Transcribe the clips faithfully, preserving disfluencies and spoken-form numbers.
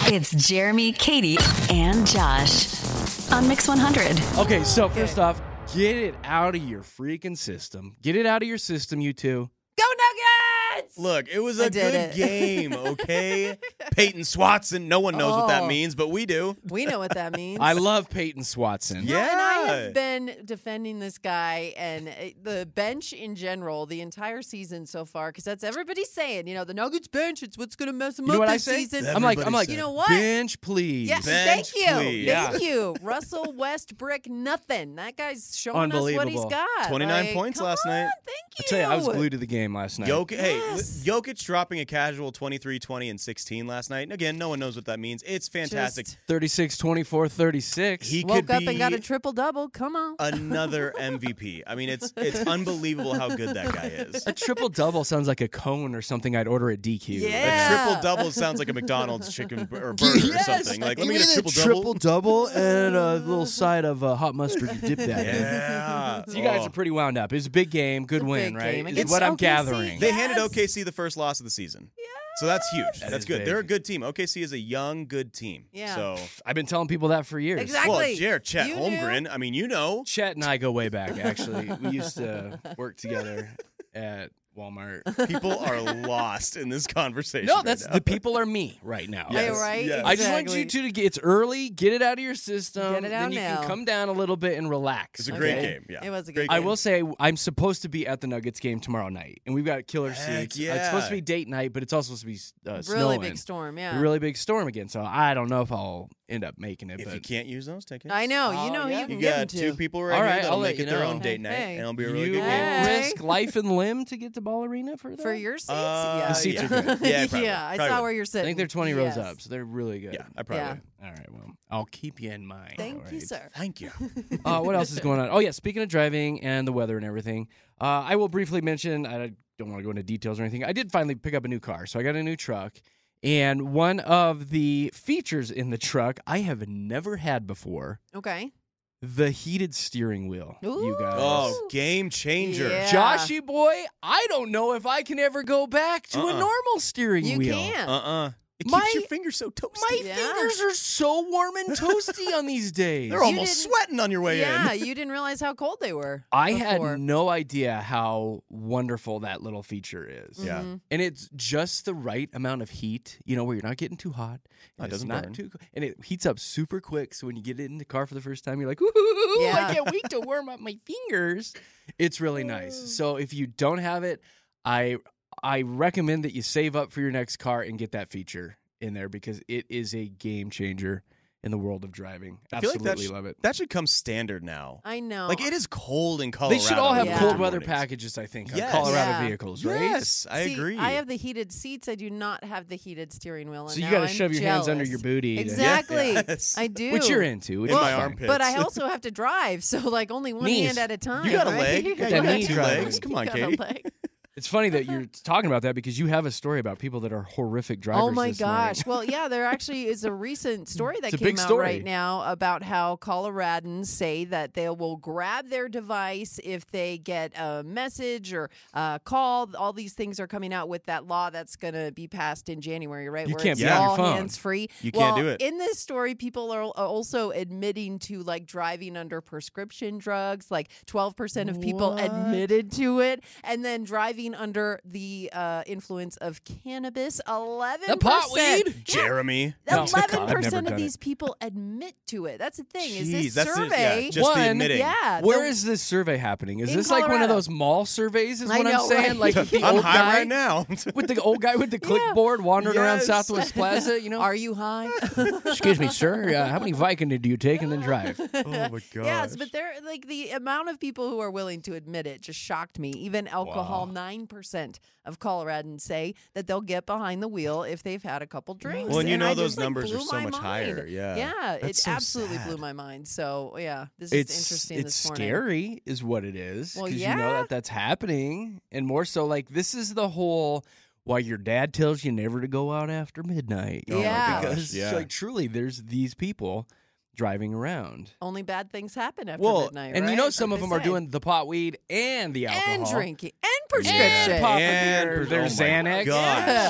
It's Jeremy, Katie, and Josh on Mix one hundred. Okay, so first off, get it out of your freaking system. Get it out of your system, you two. Go Nuggets! Look, it was I a did good it. game, okay? Peyton Swatson, no one knows what that Oh. means, but we do. We know what that means. I love Peyton Swatson. Yeah. Well, and I have been defending this guy and uh, the bench in general the entire season so far because that's everybody's saying. You know, the Nuggets bench, it's what's going to mess them You know up what I this say? season. I'm like, I'm Everybody like, said. You know what? bench, please. Yeah, Bench, thank you. please. Thank you. Russell Westbrook, nothing. That guy's showing us what he's Unbelievable. got. twenty-nine Like, points come last on, night. Thank you. I tell you, I was glued to the game last night. Jokic, Yes. Hey, Jokic dropping a casual twenty-three, twenty, and sixteen last night. And again, no one knows what that means. It's fantastic. Just thirty-six, twenty-four, thirty-six. He woke could up be and got a triple double. Come on. another M V P. I mean, it's it's unbelievable how good that guy is. A triple double sounds like a cone or something I'd order at D Q. Yeah. A triple double sounds like a McDonald's chicken b- or burger Yes. or something. Like, let me Give get a that triple double. double and a little side of uh, hot mustard to dip that in. Yeah. So you guys Oh. are pretty wound up. It was a big game, good It's a win, big right? game Is against what I'm O K C. gathering. They handed Yes. O K C the first loss of the season. So that's huge. That that's is good. big. They're a good team. O K C is a young, good team. Yeah. So, I've been telling people that for years. Exactly. well, Jared, Chet You knew. Holmgren, I mean, you know. Chet and I go way back, actually. We used to work together at Walmart. People are lost in this conversation. No, right that's now. the people are me right now. Right, Yes. right? Yes. I just want Exactly. you two to get it's early, get it out of your system. Get it then out you now. can come down a little bit and relax. It's a great Okay. game. Yeah. It was a Great good I game. will say I'm supposed to be at the Nuggets game tomorrow night, and we've got killer Heck seats. Uh, It's supposed to yeah. be date night, but it's also supposed to be uh, Really snowing. big storm, A yeah. really big storm again. So I don't know if I'll end up making it. If but you can't use those tickets. I know. Oh, You know who yeah. you can You give them got to. two people right All here right, that'll I'll let make you it their know. own date night, Hey. and it'll be a really you good will game. Hey. risk life and limb to get to Ball Arena for that? For your seats? Uh, yeah. The seats are good. Yeah, probably. yeah, I Probably saw would. where you're I sitting. think they're twenty rows Yes. up, so they're really good. Yeah, I probably Yeah. would. All right, well, I'll keep you in mind. Thank all you, right? sir. Thank you. Uh, what else is going on? Oh, yeah, speaking of driving and the weather and everything, uh, I will briefly mention, I don't want to go into details or anything, I did finally pick up a new car, so I got a new truck, and one of the features in the truck I have never had before, Okay. the heated steering wheel, you guys. Oh, game changer. Yeah. Joshy boy, I don't know if I can ever go back to a Uh-uh. normal steering You wheel. can't. Uh-uh. It My- keeps your fingers so toasty. My Yeah. fingers are so warm and toasty on these days. They're almost didn't- sweating on your way yeah, in. you didn't realize how cold they were. I before. had no idea how wonderful that little feature is. Yeah. Mhm. And it's just the right amount of heat, you know, where you're not getting too hot. Oh, it and it's doesn't not burn. too, and it heats up super quick. So when you get in the car for the first time, you're like, ooh, Yeah. I can't wait to warm up my fingers. It's really nice. So if you don't have it, I I recommend that you save up for your next car and get that feature in there because it is a game changer in the world of driving. I feel like Absolutely that sh- love it. That should come standard now. I know. Like, it is cold in Colorado. They should all have Yeah. cold winter weather mornings. packages, I think, Yes. on Colorado Yeah. vehicles, right? Yes, I See, agree. I have the heated seats. I do not have the heated steering wheel. And So you now got to I'm shove your hands under jealous. your booty. to- Exactly. Yes. I do. Which you're into. Which In is my fine. armpits. But I also have to drive, so like only one Knees. hand at a time. You got a right? leg. You Yeah, you got a two leg. legs. Come on, You got a Katie. leg. It's funny that you're talking about that because you have a story about people that are horrific drivers. Oh my this gosh. morning. Well, yeah, there actually is a recent story that It's a came big out story. right now about how Coloradans say that they will grab their device if they get a message or a call. All these things are coming out with that law that's going to be passed in January, right? You Where can't it's be on your all phone. hands free. You well, can't do it. In this story, people are are also admitting to like driving under prescription drugs. Like twelve percent of people What? admitted to it, and then driving under the uh, influence of cannabis. Eleven The pot weed? Jeremy. No. Eleven I've never percent of done these people admit to it. That's the thing. Is Jeez, this that's the- survey? yeah, just the One, admitting. yeah, Where the- is this survey happening? Is In this like one of Colorado. those mall surveys? Is I what I'm know, saying? right? Like the I'm old high guy right now. with the old guy with the clipboard wandering around Yes. Southwest Plaza. You know, Are you high? excuse me, sir. Uh, how many Vicodin do you take and then drive? Oh my gosh. Yes, but they're like the amount of people who are willing to admit it just shocked me. Even alcohol, Wow. nine percent of Coloradans say that they'll get behind the wheel if they've had a couple drinks. Well, and you And know I those just, like, numbers are blew so my much mind. higher, yeah. yeah, it That's so absolutely sad. blew my mind. So yeah, this it's is interesting. it's this morning. scary, is what it is. Well, 'cause you know yeah. that that's happening, and more so, like this is the whole. Why your dad tells you never to go out after midnight. you know, Yeah. because Yeah. like truly, there's these people driving around. Only bad things happen after Well, midnight, and right? you know Like some of they them are say. doing the pot weed and the alcohol and drinking and and prescription. pop And beer. pres- There's oh my Xanax. gosh. Yeah.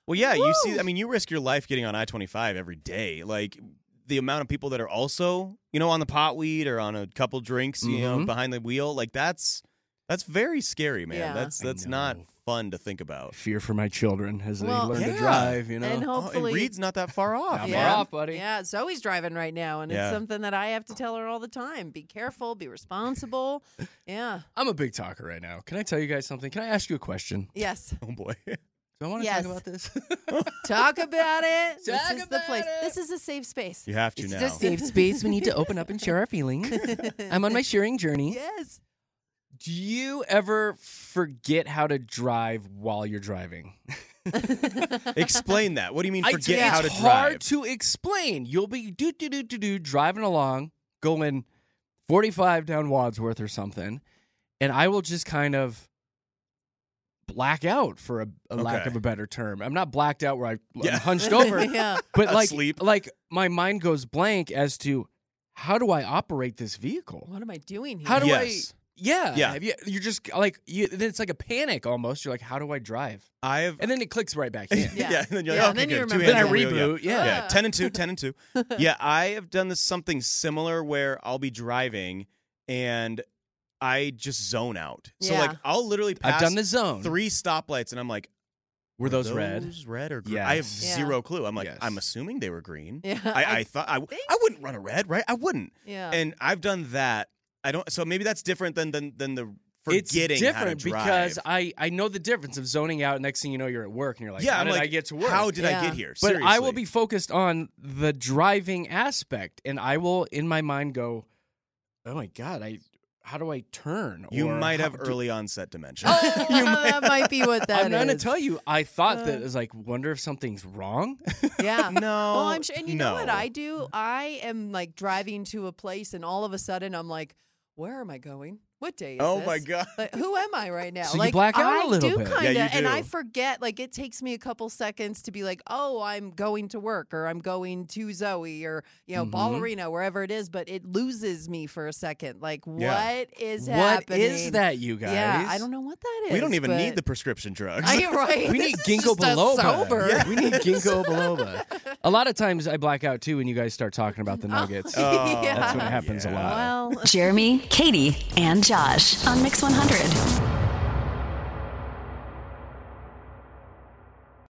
Well, yeah, you see, Woo! I mean, you risk your life getting on I twenty-five every day. Like, the amount of people that are also, you know, on the pot weed or on a couple drinks, you know, Mhm. behind the wheel, like, that's that's very scary, man. Yeah. That's I that's not know. fun to think about. Fear for my children as Well, they learn yeah. to drive, you know. And Oh, hopefully, and Reed's not that far off. Not man. far off, buddy. Yeah, Zoe's driving right now, and Yeah. it's something that I have to tell her all the time. Be careful, be responsible. Yeah. I'm a big talker right now. Can I tell you guys something? Can I ask you a question? Yes. Oh, boy. Do I want to Yes. talk about this? Talk about it. this Talk is the about place. it. This is a safe space. You have to It's now. a safe space. We need to open up and share our feelings. I'm on my sharing journey. Yes. Do you ever forget how to drive while you're driving? Explain that. What do you mean I- forget it's how to hard drive? to explain. You'll be do do do do do driving along, going forty-five down Wadsworth or something, and I will just kind of black out, for a, a lack Okay. of a better term. I'm not blacked out where I, Yeah. I'm hunched over, yeah. but like Asleep. like my mind goes blank as to how do I operate this vehicle? What am I doing here? How do I? Yes. Yeah, Yeah. Have you, you're just like you, then it's like a panic almost. You're like, how do I drive? I have. And then it clicks right back in. Yeah. yeah, and then you're Yeah, like, and then okay, you good. Two remember Then I hands on the wheel, reboot. Yeah. Yeah, ten and two, ten and two. Yeah, I have done this something similar where I'll be driving and I just zone out. So Yeah. like I'll literally pass I've done the zone. three stoplights and I'm like, Were are those red? Those red or green? I have Yes. Yeah. zero clue. I'm like, Yes. I'm assuming they were green. Yeah. I, I thought I, think- I wouldn't run a red, right? I wouldn't. yeah. And I've done that. I don't. So maybe that's different than than than the It's forgetting different how to drive. because I, I know the difference of zoning out. Next thing you know, you're at work and you're like, yeah, how I'm did like, I get to work? How did Yeah. I get here? but Seriously. I will be focused on the driving aspect, and I will, in my mind, go, oh my God, I how do I turn? You Or might how have do- early onset dementia. Oh, that might be what that I'm going to is. tell you, I thought that Uh. it was like, wonder if something's wrong. Yeah. No. Well, I'm sure. And you know what no. I do? I am like driving to a place, and all of a sudden, I'm like, where am I going? What day is Oh this? my God. Like, who am I right now? So you like, black out a I little do bit. Kinda, Yeah, you and I do. forget. Like, it takes me a couple seconds to be like, oh, I'm going to work, or I'm going to Zoe, or you know, Mhm. Ballerina, wherever it is. But it loses me for a second. Like, Yeah. what is What happening? is that, you guys? Yeah, I don't know what that is. We don't even but- need the prescription drugs. I right. We need This is ginkgo just a biloba. sober. Yeah, we need ginkgo biloba. A lot of times I black out too when you guys start talking about the nuggets. Oh, Yeah. That's when it happens a yeah. lot. Well, Jeremy, Katie, and Josh on Mix one hundred.